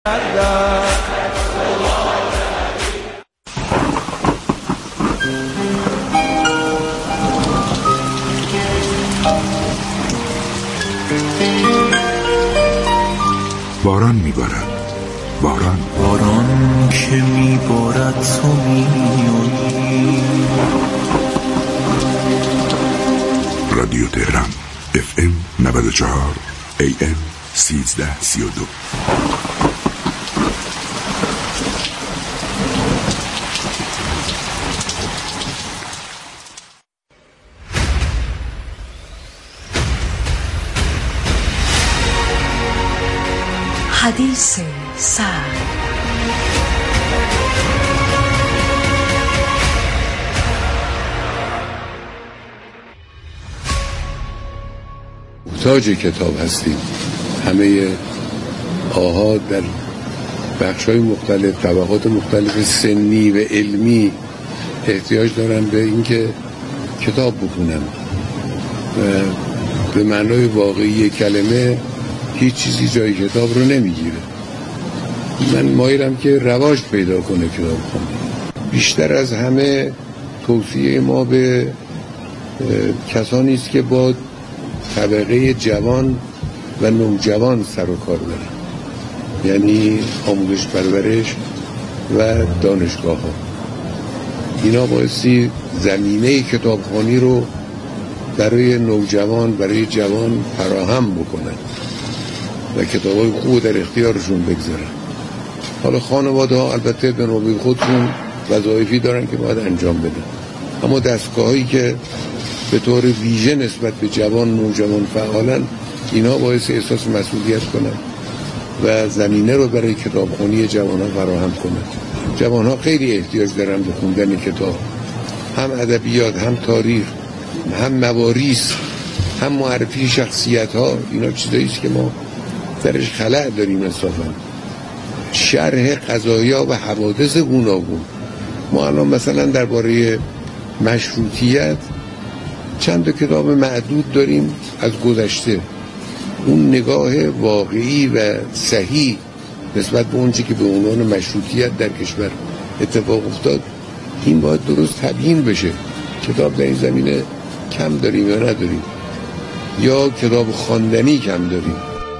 باران میبارد، باران که میبارد تو میایی. رادیو تهران FM 94 AM 1332. حدیث سر. محتاج کتاب هستیم. همه آحاد در بخش‌های مختلف، طبقات مختلف سنی و علمی احتیاج دارن به اینکه کتاب بخونن و به معنای واقعی کلمه هیچ چیزی جای کتاب رو نمیگیره. من مایلم که رواج پیدا کنه کتاب خونی. بیشتر از همه توصیه ما به کسانی است که با طبقه جوان و نوجوان سر و کار دارن، یعنی آموزش پرورش و دانشگاه ها. اینا بایستی زمینه کتابخوانی رو برای نوجوان، برای جوان فراهم بکنن و کتابای خوب در اختیارشون بگذارن. حالا خانواده ها البته به نوبه خودشون وظایفی دارن که باید انجام بدن، اما دستگاه هایی که به طور ویژه نسبت به جوان نوجوان فعالن، اینا باعث احساس مسئولیت کنن و زمینه رو برای کتابخوانی جوان ها فراهم کنن. جوان ها خیلی احتیاج دارن به خوندن کتاب، هم ادبیات، هم تاریخ، هم مواریث، هم معرفی شخصیت ها. اینا چیزایی است که ما درش خلأ داریم انصافا. شرح قضایا و حوادث گوناگون. ما الان مثلا درباره مشروطیت چند تا کتاب معدود داریم از گذشته. اون نگاه واقعی و صحیح نسبت به اون چی که به عنوان مشروطیت در کشور اتفاق افتاد، این باید درست تبیین بشه. کتاب در این زمینه کم داریم یا نداریم، یا کتاب خواندنی کم داریم.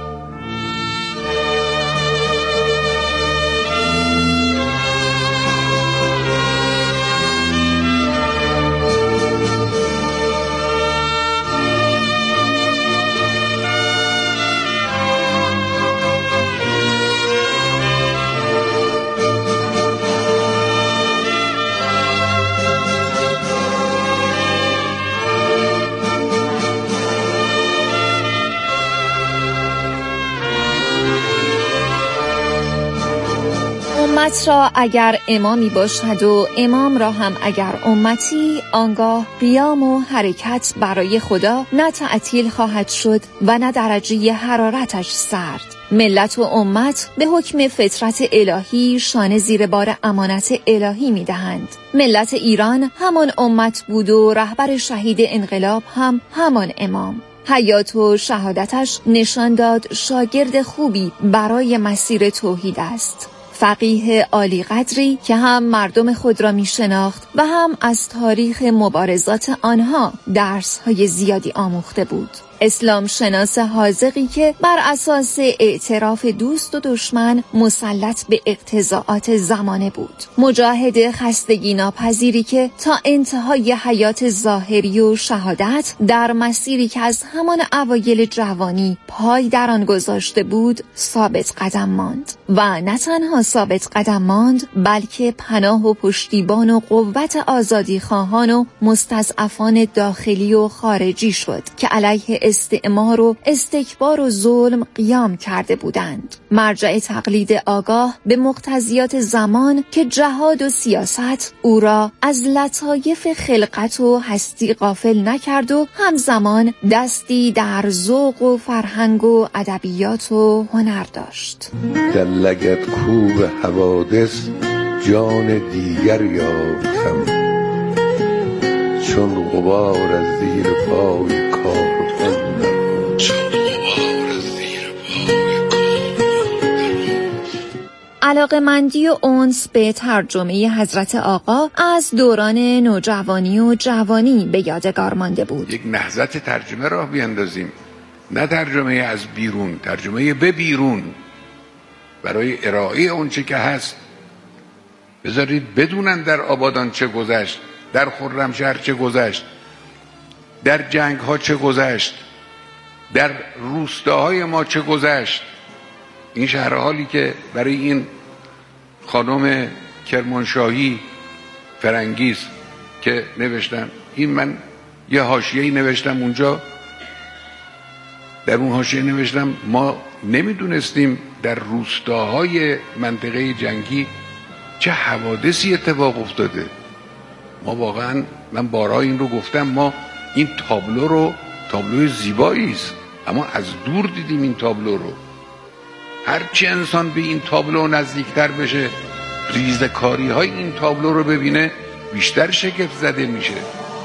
امت را اگر امامی باشد و امام را هم اگر امتی، آنگاه قیام و حرکت برای خدا نه تعطیل خواهد شد و نه درجه حرارتش سرد. ملت و امت به حکم فطرت الهی شانه زیر بار امانت الهی می دهند. ملت ایران همان امت بود و رهبر شهید انقلاب هم همان امام. حیات و شهادتش نشان داد شاگرد خوبی برای مسیر توحید است. فقیه عالی قدری که هم مردم خود را می شناخت و هم از تاریخ مبارزات آنها درس‌های زیادی آموخته بود. اسلام شناس حاذقی که بر اساس اعتراف دوست و دشمن مسلط به اقتضاعات زمانه بود. مجاهد خستگی ناپذیری که تا انتهای حیات ظاهری و شهادت در مسیری که از همان اوایل جوانی پای در آن گذاشته بود ثابت قدم ماند و نه تنها ثابت قدم ماند، بلکه پناه و پشتیبان و قوت آزادی خواهان و مستضعفان داخلی و خارجی شد که علیه استعمار و استکبار و ظلم قیام کرده بودند. مرجع تقلید آگاه به مقتضیات زمان که جهاد و سیاست او را از لطایف خلقت و هستی غافل نکرد و همزمان دستی در ذوق و فرهنگ و ادبیات و هنر داشت. در لگد کوب حوادث جان دیگر یافتم، چون غبار از زیر پای کار علاقه‌مندی و انس به ترجمه حضرت آقا از دوران نوجوانی و جوانی به یادگار مانده بود. یک نهضت ترجمه راه بیندازیم، نه ترجمه از بیرون، ترجمه به بیرون، برای ارائه اون چه که هست. بذارید بدونن در آبادان چه گذشت، در خرمشهر چه گذشت، در جنگ ها چه گذشت، در روستاهای ما چه گذشت. این شهر حالی که برای این خانم کرمانشاهی فرنگیز که نوشتم، این من یه حاشیه‌ای نوشتم اونجا، در اون حاشیه نوشتم ما نمیدونستیم در روستاهای منطقه جنگی چه حوادثی اتفاق افتاده. ما واقعا، من بارها این رو گفتم، ما این تابلوی زیبایی است، اما از دور دیدیم این تابلو رو. هرچی انسان به این تابلو نزدیکتر بشه، ریزکاری های این تابلو رو ببینه، بیشتر شگفت زده میشه.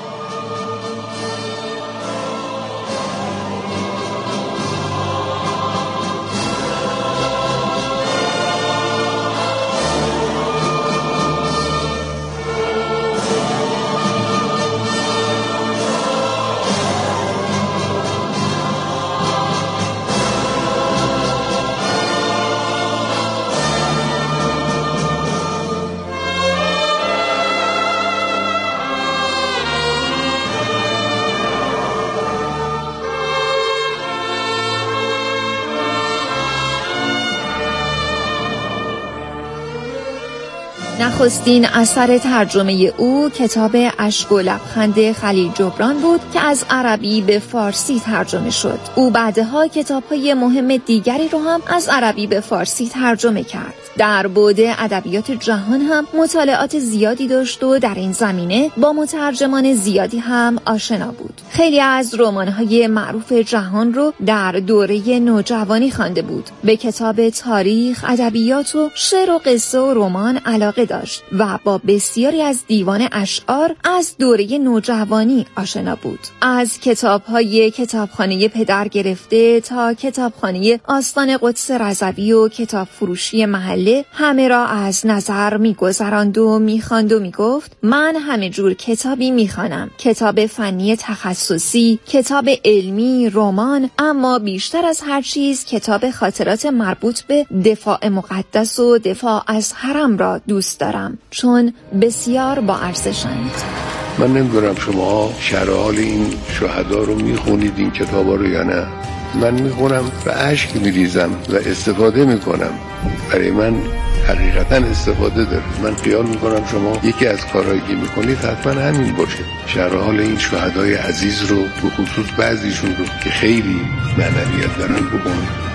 نخستین اثر ترجمه او کتاب اشک و لبخند خلیل جبران بود که از عربی به فارسی ترجمه شد. او بعدها کتاب‌های مهم دیگری رو هم از عربی به فارسی ترجمه کرد. در بعد ادبیات جهان هم مطالعات زیادی داشت و در این زمینه با مترجمان زیادی هم آشنا بود. خیلی از رمان‌های معروف جهان رو در دوره نوجوانی خوانده بود. به کتاب تاریخ، ادبیات و شعر و قصه و رمان علاقه داشت و با بسیاری از دیوان اشعار از دوره نوجوانی آشنا بود. از کتاب‌های کتابخانه پدر گرفته تا کتابخانه آستان قدس رضوی و کتاب فروشی محله همه را از نظر می‌گذراند و می‌خواند و می‌گفت من همه جور کتابی می‌خوانم، کتاب فنی تخصصی، کتاب علمی، رمان، اما بیشتر از هر چیز کتاب خاطرات مربوط به دفاع مقدس و دفاع از حرم را دوست دارم، چون بسیار با ارزشند. من نمیدونم شما شرح حال این شهدا رو میخونید این کتابا رو یا نه. من میخونم و اشک میریزم و استفاده میکنم. برای من حقیقتا استفاده داره. من خیال میکنم شما یکی از کارهایی که میکنید حتما همین باشه، شرح حال این شهدای عزیز رو، به خصوص بعضیشون رو که خیلی معنویت دارن بکنید.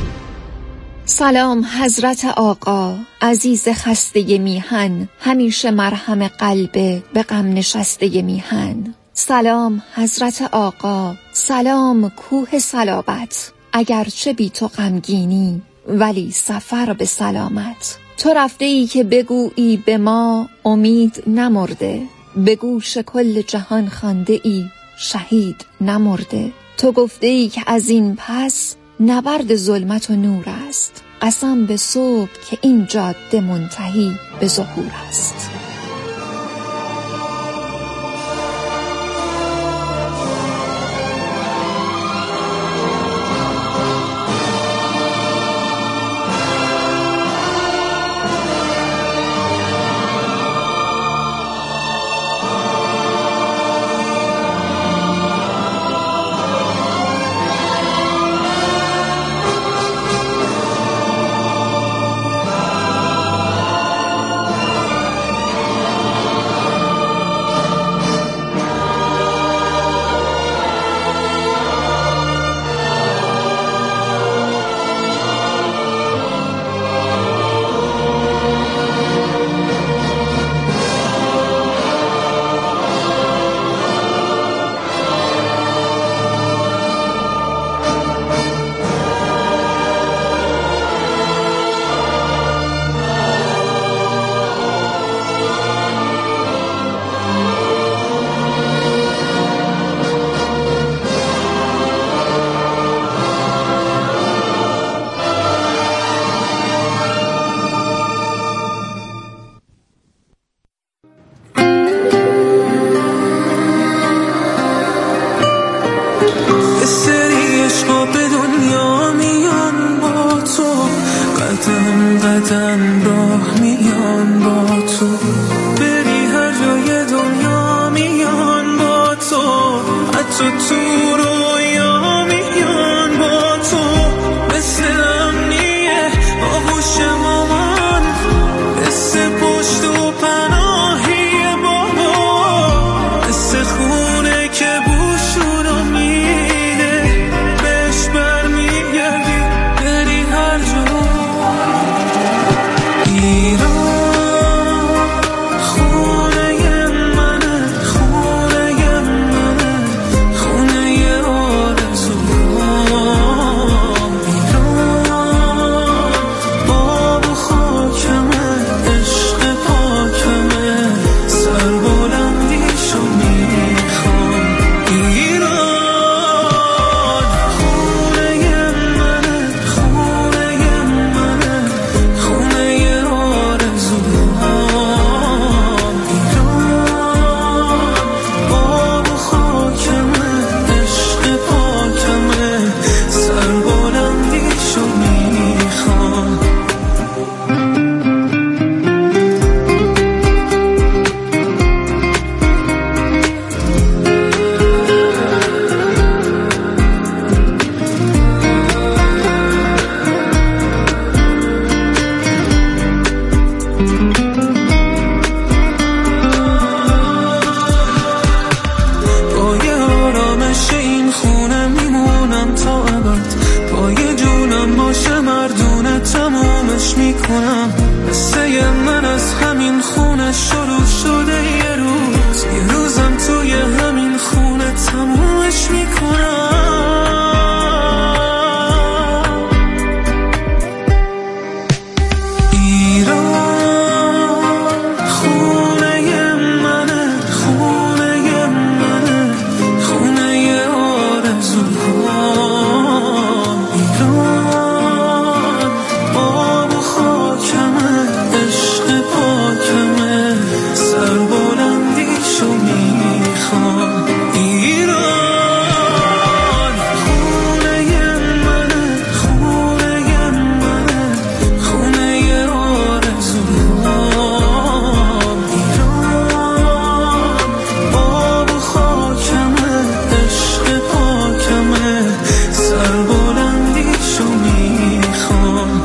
سلام حضرت آقا، عزیز خسته میهن، همیشه مرهم قلب به غم نشسته میهن. سلام حضرت آقا، سلام کوه صلابت، اگرچه بی تو غمگینی ولی سفر به سلامت. تو رفته ای که بگویی به ما امید نمرده، به گوش کل جهان خوانده ای شهید نمرده. تو گفته ای که از این پس نبرد ظلمت و نور است، قسم به صبح که این جاده منتهی به ظهور است. قدم قدم راه میان با تو، بری هر جای دنیا میان با تو، حتی تو رویا میان با تو، مثل امنیه آغوش مامان، مثل پشت و پناهی بابا، مثل خونه که بوشون رو میده بهش برمیگردی بری هر جا. ایران خونه منه، خونه منه، خونه آرزوام. ایران آب و خاکمه، عشق پاکمه، سربلندیشو میخوام. ایران خونه منه، خونه منه، خونه آرزوام. ایران آب و خاکمه، عشق پاکمه، سربلندیشو میخوام. پای آرامش این خونه میمونم تا ابد، پای جونم باشه مردونه تمومش میکنم. قصه من از همین خونه شروع شده، یه روزم توی همین خونه تمومش میکنم. ایران خونه منه، خونه منه، خونه آرزوام. ایران آب و خاکمه، عشق پاکمه، سربلندیشو میخوام. ایران خونه منه، خونه منه، خونه آرزوام. ایران آب و خاکمه، عشق پاکمه، سربلندیشو میخوام.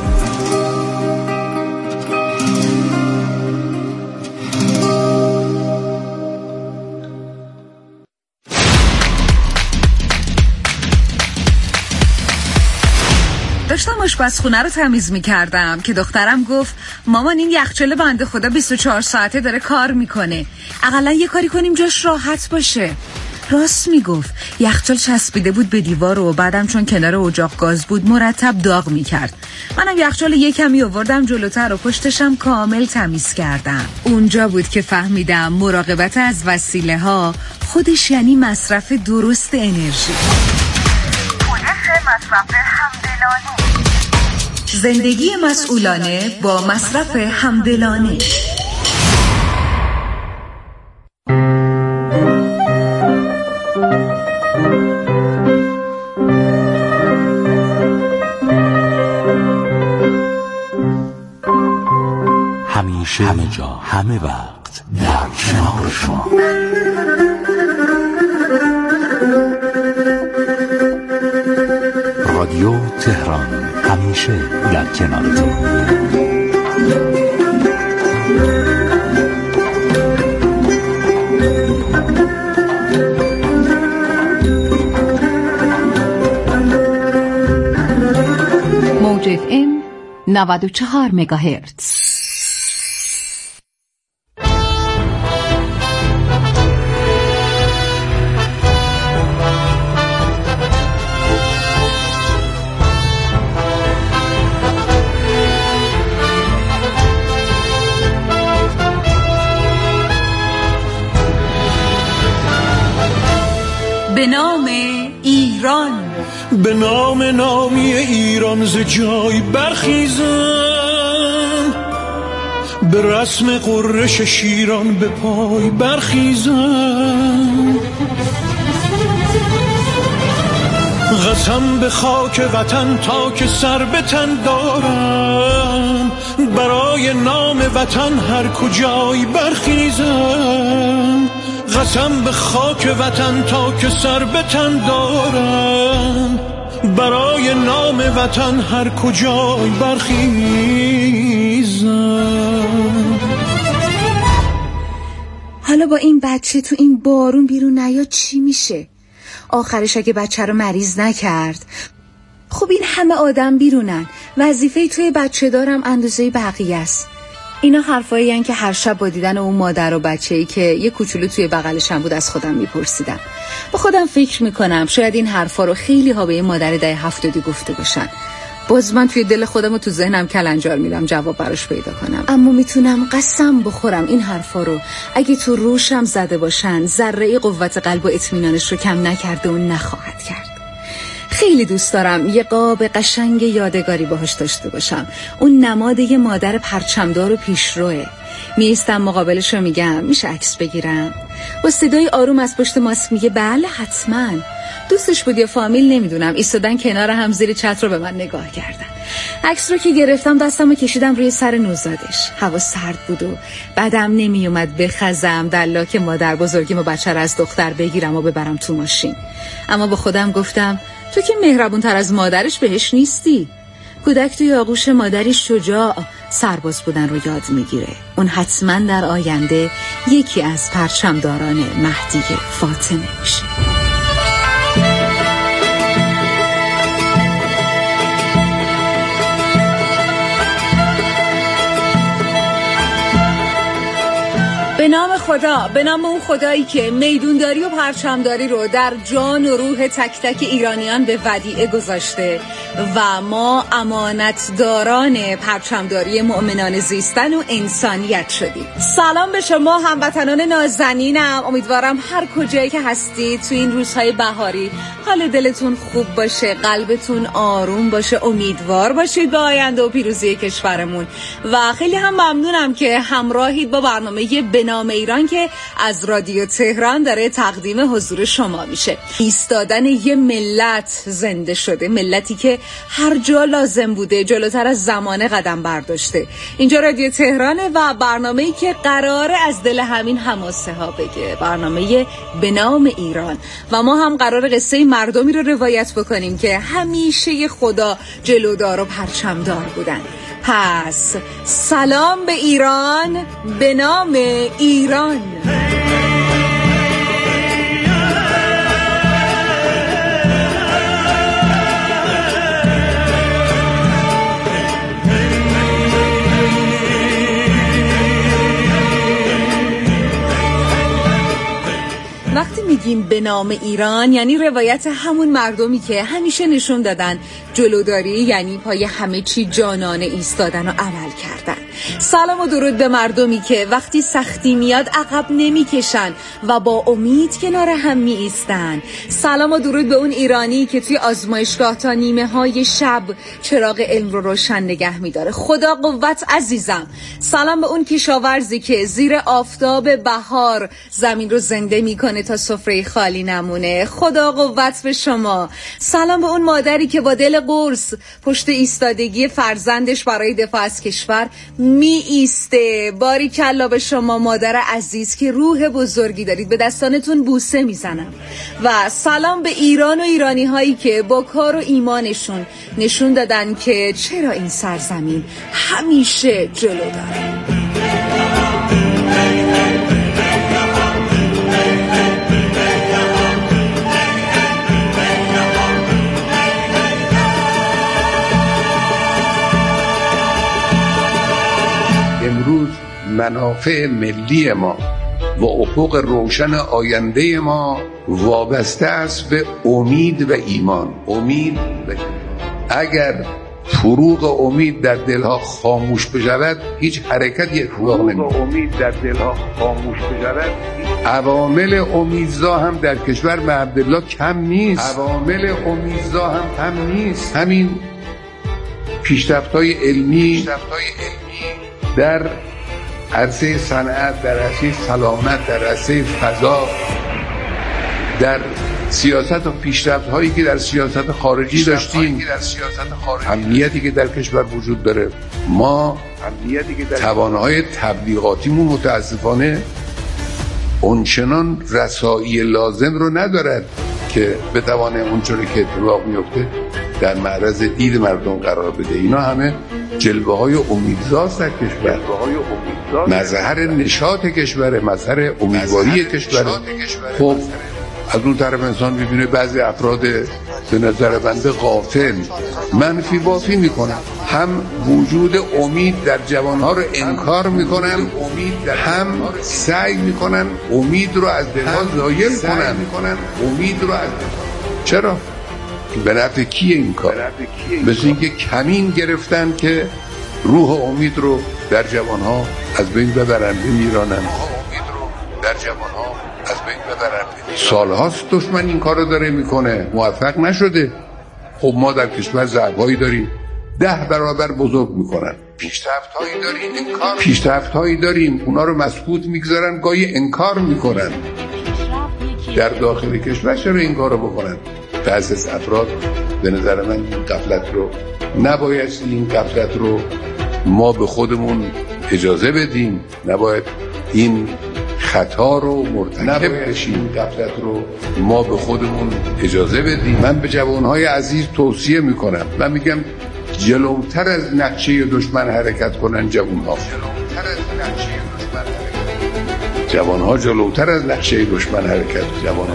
داشتم آشپزخونه رو تمیز می‌کردم که دخترم گفت مامان این یخچال بنده خدا 24 ساعته داره کار میکنه، اقلا یه کاری کنیم جاش راحت باشه. راست میگفت. یخچال چسبیده بود به دیوار و بعدم چون کنار اجاق گاز بود مرتب داغ میکرد. منم یخچال یه کمی آوردم جلوتر و پشتشم کامل تمیز کردم. اونجا بود که فهمیدم مراقبت از وسیله ها خودش یعنی مصرف درست انرژی. مصرف همدلانه. زندگی مسئولانه با مصرف همدلانه. همیشه، همه جا، همه وقت در کنار شما. رادیو تهران، همیشه در کنارتون. موج FM 94 مگاهرتز. به نام ایران، به نام نامی ایران ز جای برخیزم، به رسم قرش شیران به پای برخیزم. قسم به خاک وطن تا که سر به تن دارم، برای نام وطن هر کجای برخیزم. قسم به خاک وطن تا که سر به تن دارم، برای نام وطن هر کجای برخیزم. حالا با این بچه تو این بارون بیرون نیاد چی میشه؟ آخرش اگه بچه رو مریض نکرد. خب این همه آدم بیرونن، وظیفه توی بچه دارم اندازه بقیه است. اینا حرفایی هن که هر شب با دیدن اون مادر و بچه‌ای که یه کوچولو توی بغلشم بود از خودم میپرسیدم. با خودم فکر میکنم شاید این حرفا رو خیلی ها به یه مادر دهه 70 گفته باشن. باز من توی دل خودم و تو ذهنم کلنجار میرم جواب براش پیدا کنم، اما میتونم قسم بخورم این حرفا رو اگه تو روشم زده باشن ذره قوت قلب و اطمینانش رو کم نکرده و نخواهد کرد. خیلی دوست دارم یه قاب قشنگ یادگاری باهاش داشته باشم. اون نماد یه مادر پرچمدار و پیشروه. میستم مقابلش رو میگم میشه عکس بگیرم؟ با صدای آروم از پشت ماسک میگه بله حتما. دوستش بود یا فامیل نمیدونم، ایستادن کنار هم زیر چتر رو به من نگاه کردن. عکس رو که گرفتم دستمو کشیدم روی سر نوزادش. هوا سرد بود و بعدم نمیومد بخزم در لاک مادر بزرگیم و بچه رو از دختر بگیرم و ببرم تو ماشین. اما با خودم گفتم تو که مهربون تر از مادرش بهش نیستی. کودک توی آغوش مادری شجاع سرباز بودن رو یاد میگیره. اون حتما در آینده یکی از پرچمداران مهدی فاطمه میشه. به نام خدا، به نام اون خدایی که میدونداری و پرچمداری رو در جان و روح تک تک ایرانیان به ودیعه گذاشته و ما امانتداران پرچمداری مؤمنان زیستن و انسانیت شدیم. سلام به شما هموطنان نازنینم. امیدوارم هر کجایی که هستید تو این روزهای بهاری حال دلتون خوب باشه، قلبتون آروم باشه، امیدوار باشید به آینده و پیروزی کشورمون. و خیلی هم ممنونم که همراهید با برنامه به نام ایران که از رادیو تهران داره تقدیم حضور شما میشه. ایستادن یه ملت زنده شده، ملتی که هر جا لازم بوده جلوتر از زمانه قدم برداشته. اینجا رادیو تهرانه و برنامه‌ای که قراره از دل همین حماسه ها بگه، برنامه به نام ایران. و ما هم قراره قصه مردمی رو روایت بکنیم که همیشه خدا جلودار و پرچمدار بودن. پس سلام به ایران، به نام ایران. وقتی میگیم به نام ایران یعنی روایت همون مردمی که همیشه نشون دادن جلوداری یعنی پای همه چی جانانه ایستادن و عمل کردن. سلام و درود به مردمی که وقتی سختی میاد عقب نمیکشن و با امید کنار هم می ایستن. سلام و درود به اون ایرانی که توی آزمایشگاه تا نیمه های شب چراغ علم رو روشن نگه میداره. خدا قوت عزیزم. سلام به اون کشاورزی که زیر آفتاب بهار زمین رو زنده میکنه تا سفره خالی نمونه. خدا قوت به شما. سلام به اون مادری که با دل قرص پشت ایستادگی فرزندش برای دفاع از کشور می ایسته. باریکلا به شما مادر عزیز که روح بزرگی دارید. به دستانتون بوسه میزنم. و سلام به ایران و ایرانی هایی که با کار و ایمانشون نشون دادن که چرا این سرزمین همیشه جلو داره. امروز منافع ملی ما و افق روشن آینده ما وابسته است به امید و ایمان. اگر فروغ امید در دلها خاموش بشود هیچ حرکتی اتفاق نمیفته. عوامل امیدزا هم در کشور به عبدالله کم نیست. همین پیشرفت‌های علمی در عرصه صنعت، در عرصه سلامت، در عرصه فضا، در سیاست و پیشرفت هایی که در سیاست خارجی داشتیم، امنیتی که در کشور وجود داره، ما توانهای تبلیغاتیمون متاسفانه اونچنان رسایی لازم رو ندارد که بتوانه اونچوری که اتفاق میفته در معرض دید مردم قرار بده. اینا همه جلوه های امیدزاست در کشور، مظهر نشاط کشوره، مظهر امیدواری کشوره. خب از اون طرف انسان میبینه بعضی افراد به نظر بنده غافل منفی بافی میکنن، هم وجود امید در جوانها رو انکار میکنن، هم سعی میکنن امید رو از دلها زایل کنن. چرا؟ به نفع کیه این کار؟ مثل اینکه کمین گرفتن که روح امید رو در جوانها از بین ببرن، بمیرانن. سالهاست دشمن این کار رو داره میکنه، موفق نشده. خب ما در کشور ضعف‌هایی داریم 10 برابر بزرگ میکنن، پیشرفت‌هایی داریم اونا رو مسکوت میگذارن، گاهی انکار میکنن. در داخل کشور چرا این کار رو بکنن؟ بعضی از افراد به نظر من این غفلت رو نباید، این غفلت رو ما به خودمون اجازه بدیم، نباید این خطا رو مرتکب بشیم، غفلت رو ما به خودمون اجازه بدیم. من به جوانهای عزیز توصیه میکنم، من میگم جلوتر از نقشه دشمن حرکت کنن. جوانها جلوتر از نقشه دشمن حرکت،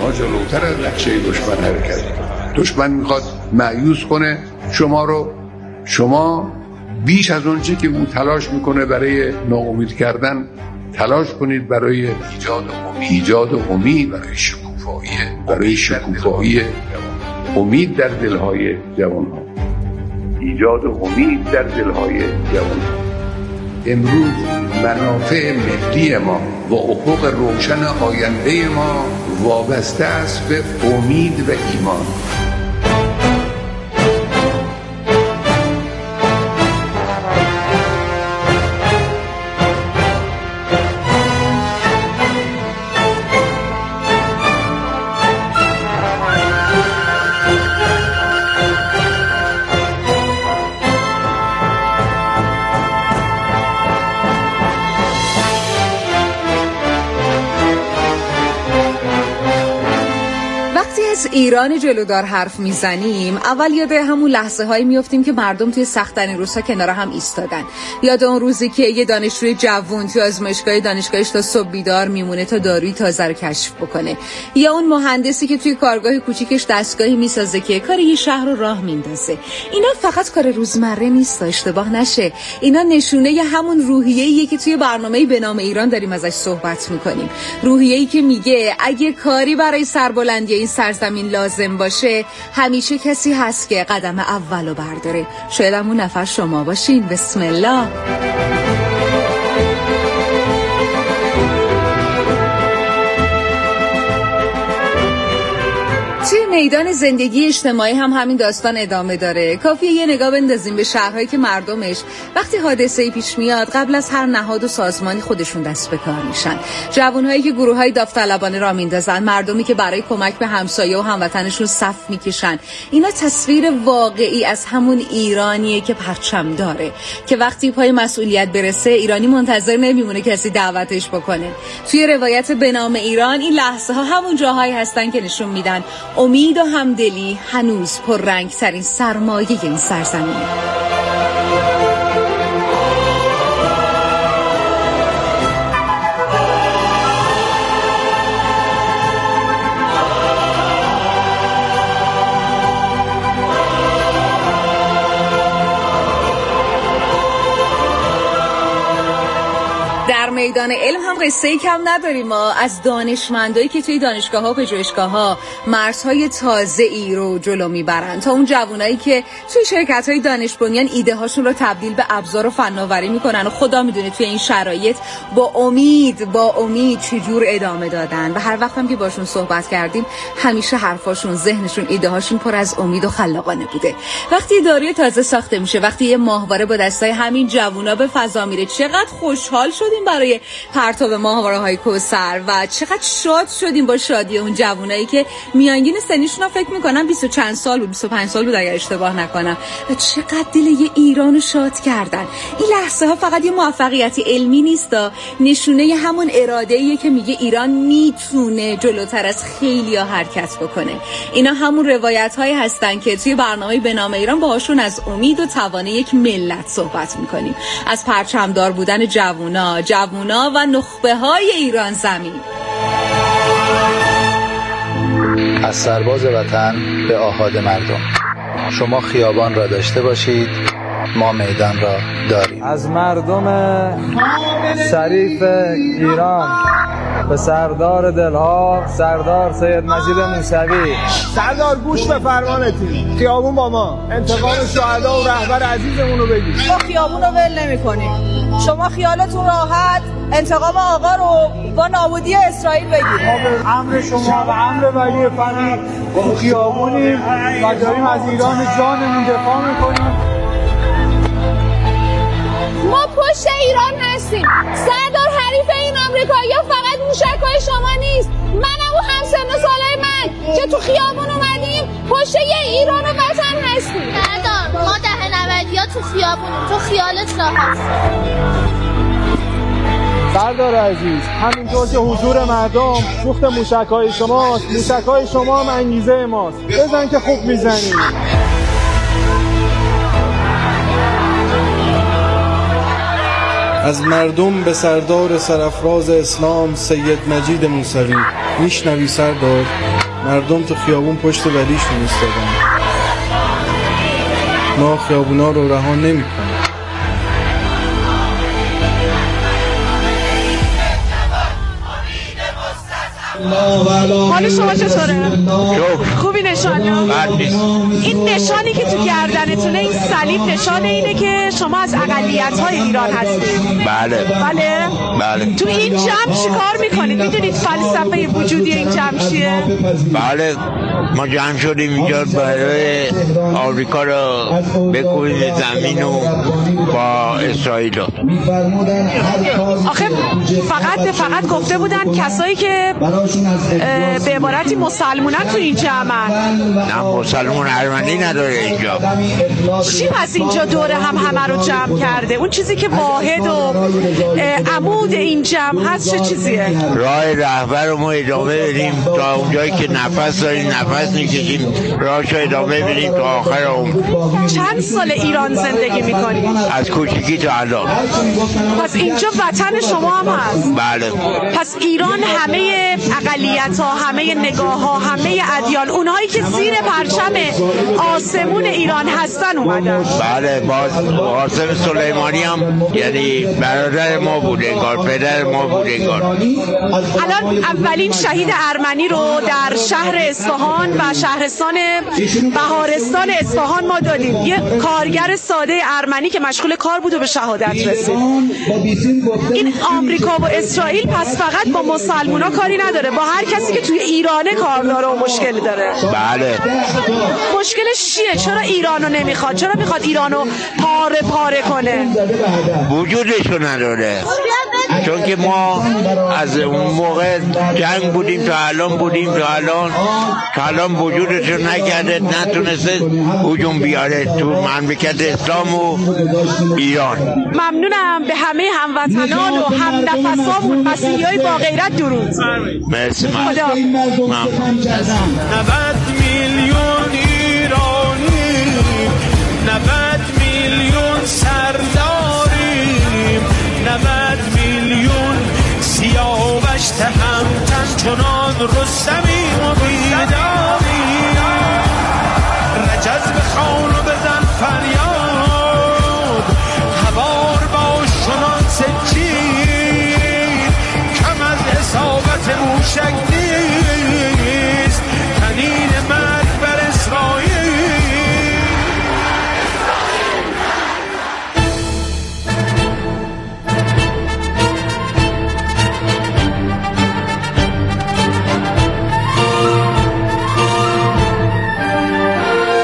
دشمن میخواد مایوس کنه شما رو. شما بیش از اون چی که اون تلاش میکنه برای ناامید کردن، تلاش کنید برای ایجاد امید، برای شکوفایی امید در دلهای جوانها. امروز منافع ملی ما و افق روشن آینده ما وابسته است به امید و ایمان. ایران جلودار حرف میزنیم، اول یاد همون لحظه هایی میافتیم که مردم توی سخت‌ترین روزها کنار هم ایستادن. یاد اون روزی که یه دانشجوی جوون توی آزمایشگاه دانشگاهش تا صبح بیدار میمونه تا داروی تازه رو کشف بکنه، یا اون مهندسی که توی کارگاه کوچیکش دستگاهی میسازه که کار یه شهر رو راه میندازه. اینا فقط کار روزمره نیست، اشتباه نشه. اینا نشونه ی همون روحیه‌ایه که توی برنامه‌ای به نام ایران داریم ازش صحبت میکنیم. روحیه‌ای که میگه اگه کاری برای سربلندی این سرزمین لازم باشه، همیشه کسی هست که قدم اولو برداره. شاید همون نفر شما باشین. بسم الله. توی میدان زندگی اجتماعی هم همین داستان ادامه داره. کافیه یه نگاه بندازیم به شهرهایی که مردمش وقتی حادثه‌ای پیش میاد قبل از هر نهاد و سازمانی خودشون دست به کار میشن. جوانهایی که گروه‌های داوطلبانه را میندازن، مردمی که برای کمک به همسایه و هموطنشون صف میکشن. اینا تصویر واقعی از همون ایرانیه که پرچم داره، که وقتی پای مسئولیت برسه ایرانی منتظر نمیمونه کسی دعوتش بکنه. توی روایت به نام ایران این لحظه ها همون جاهایی هستن که نشون میدن امید و همدلی هنوز پررنگ ترین سرمایه این سرزمین. در میدان علم هم قصه‌ای کم نداریم. ما از دانشمندایی که توی دانشگاه‌ها و پژوهشگاه‌ها مرزهای تازه‌ای رو جلو میبرن تا اون جوانایی که توی شرکت‌های دانش بنیان ایده هاشون رو تبدیل به ابزار و فناوری میکنن و خدا میدونه توی این شرایط با امید چجور ادامه دادن. و هر وقت هم که باشون صحبت کردیم همیشه حرفاشون، ذهنشون، ایده هاشون پر از امید و خلاقانه بوده. وقتی داروی تازه ساخته میشه، وقتی یه ماهواره با دستای همین جوونا به فضا میره، چقدر خوشحال شدیم بودیم برای پرتاب ماهواره‌های کوثر و چقدر شاد شدیم با شادی اون جوونایی که میانگین سنیشون رو فکر میکنم 20 و چند سال بود، 25 سال بود اگر اشتباه نکنم، و چقدر دل یه ایرانو شاد کردن. این لحظه ها فقط یه موفقیت علمی نیست، نشونه همون اراده‌ایه که میگه ایران میتونه جلوتر از خیلیا حرکت بکنه. اینا همون روایت‌هایی هستن که توی برنامه به نام ایران باهاشون از امید و توانه یک ملت صحبت میکنیم، از پرچمدار بودن جوونا و نخبه‌های ایران زمین. از سرباز وطن به آحاد مردم، شما خیابان را داشته باشید، ما میدان را داریم. از مردم شریف ایران به سردار دلها، سردار سید مجید موسوی. سردار گوش به فرمانتی، خیابون با ما، انتقام شهدا و رهبر عزیزمون رو بگیر. ما خیابون رو ول نمی‌کنیم. شما خیالتون راحت انتقام آقا رو با نابودی اسرائیل بگیرید. ما به امر شما و امر ولی فقط خیابونیم و داریم از ایران جانمون دفاع می‌کنیم. ما پشت ایران هستیم. سردار حریف این آمریکایی‌ها فقط موشک‌های شما نیست. منم و همسن سالای من که تو خیابون اومدیم پشت یه ایران و وطن هستیم. سردار ما ده 90 تو خیابونیم، تو خیالت راحت. سردار عزیز، همینطور که حضور مردم سوخت موشک‌های شماست، موشک‌های شما هم انگیزه ماست. بزن که خوب میزنی. از مردم به سردار سرافراز اسلام سید مجید موسوی. میشنوی سردار؟ مردم تو خیابون پشت ولیشون ایستادن. ما خیابونا رو رها نمی‌کنیم. حال شما چطوره؟ خوبی نشانه؟ این نشانی که تو گردنتونه، این صلیب نشان اینه که شما از اقلیت‌های ایران هستید. بله. تو این جمع چیکار میکنید؟ میدونید فلسفه وجودی این جمع چیه؟ بله، ما جمع شدیم اینجا برای آمریکا رو بکوبیم زمین و با اسرائیل. آخه فقط گفته بودن کسایی که به عبارتی مسلمونن تو این جمعن. نه، مسلمون ارمنی نداره اینجا. چی پس اینجا دوره همه رو جمع کرده؟ اون چیزی که واحد و عمود این جمع هست چه چیزیه؟ راه رهبر رو ما ادامه بدیم تا اونجایی که نفس داریم نفس میکشیم، راهش رو ادامه بدیم تا آخر عمر. چند سال ایران زندگی میکنی؟ از کوچیکی تا الان. پس اینجا وطن شما هم هست؟ بله. پس ایران همه اقلیت‌ها، همه نگاه‌ها، همه ادیان، اونهایی که زیر پرچم آسمون ایران هستن اومدن. بله، قاسم سلیمانی هم یعنی برادر ما بود انگار، پدر ما بود انگار. الان اولین شهید ارمنی رو در شهر اصفهان و شهرستان بهارستان اصفهان ما دادیم. یه کارگر ساده ارمنی که مشغول کار بود و به شهادت رسید. این آمریکا و اسرائیل پس فقط با مسلمونا کاری نداره، با هر کسی که توی ایرانه کار داره و مشکلی داره. بله. مشکلش چیه؟ چرا ایرانو نمیخواد؟ چرا میخواد ایرانو پاره کنه؟ وجودشو نداره. چون که ما از اون موقع جنگ بودیم تا الان وجودشو نکرده، نتونسته هجوم بیاره تو مملکت اسلام و ایران. ممنونم به همه هموطنان و همنفسامون مسیحیای با غیرت. درود. مرسی. خدا. 90 میلیون ایرانی، 90 میلیون سرداریم، 90 میلیون سیاوش تهمتن چنان رستمیم و بیداریم. رجز به خان و بزن فریاد، هوار باش چنان سجید، کم از اصابت موشک نیست، تنین مرگ بر اسرائیل.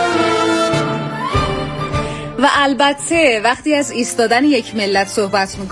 و البته وقتی از ایستادن یک ملت صحبت میکنیم